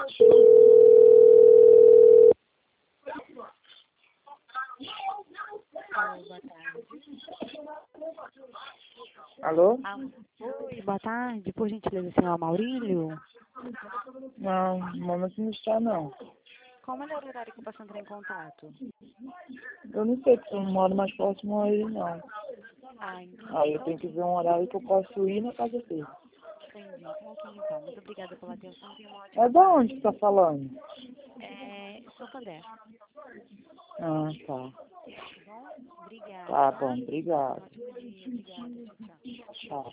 Alô, boa tarde. Alô? Oi, boa tarde. Por gentileza, senhor Maurílio? Não, no momento não está, não. Qual o melhor horário que eu posso entrar em contato? Eu não sei, porque eu não moro mais próximo a ele, não. Entendi. Aí eu tenho que ver um horário que eu posso ir na casa dele. Entendi. Tá ok, então. Muito obrigada pela atenção. Tenha uma É ótima da tarde. onde que tá falando? Santander. Ah, tá. Tá bom? Obrigada, Tá tá? bom, obrigado. Ótimo dia. Obrigada. Tchau, tchau. Tchau.